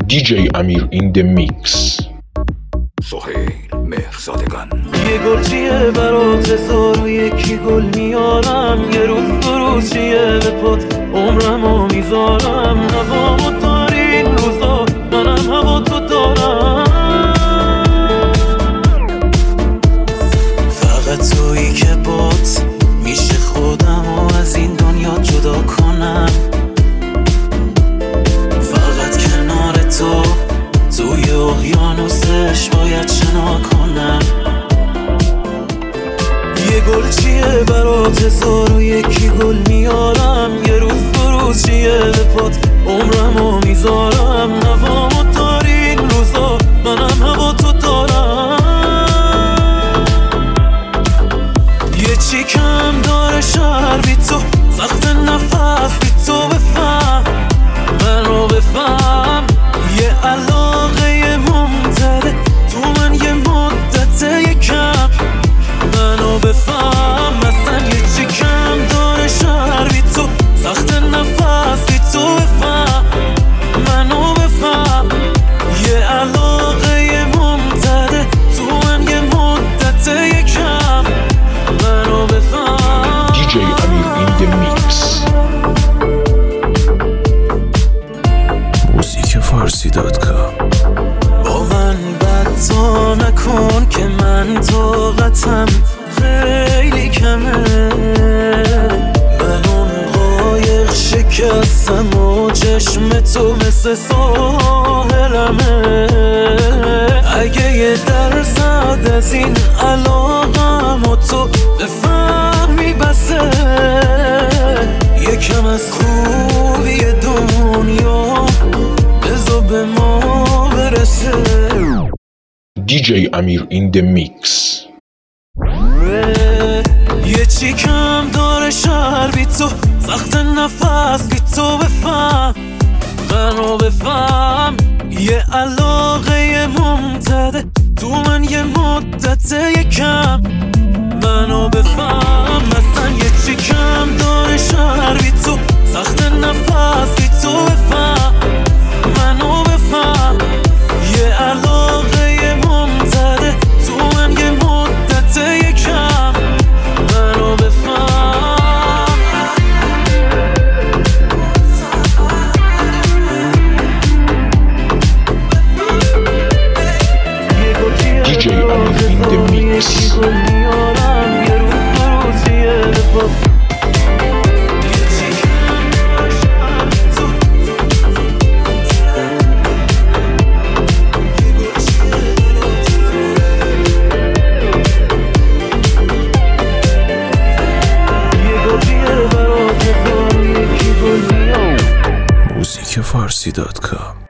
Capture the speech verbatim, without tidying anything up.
دی جی امیر این د میکس. سهیل مهرزادگان. یه گلچیه برات هزار و یکی گل میارم، یه روز دو روز چیه به پات عمرمو میذارم. هوامو داری این روزا، منم هوا تو دارم. فقط تویی که بات میشه خودم و از این دنیا جدا کنم. فقط کنار تو توی اقیانوسش باید شنا کنم. یه گل چیه برات هزار و یکی گل میارم، یه روز دو روز چیه به پات عمرمو میذارم. هوامو داری این روزا، منم هوا تو دارم. یه چی کم داره شهر بی تو، سخت نفس بی تو بفهم منو بفهم. یه علاقه ممتده تو من یه مدت یکم منو بفهم. مثلا یه چی کم داره شهر بی تو، سخت نفس بی تو بفهم منو بفهم. یه علاقه ممتده تو من یه مدت یکم منو بفهم. دی جی امیر این د میکس. موزیک فارسی دات کام. با من بد تا نکن که من طاقتم خیلی کمه. من اون قایق شکستم و چشم تو مثل ساحلمه. اگه یه درصد از این علاقم و تو بفهمی بسه، یکم از خوبی دنیا بذار به ما برسه. دی جی امیر این د میکس. یه چی کم داره شهر بی تو، سخت نفس بی تو بفهم منو بفهم. یه علاقه ممتده تو من یه مدت یکم منو بفهم. مثلا یه چی کم داره شهر بی تو، سخت نفس بی تو بفهم منو بفهم. یه علاقه ممتده تو من یه مدت یکم منو بفهم. دی جی امیر این د میکس. موزیک فارسی دات کام.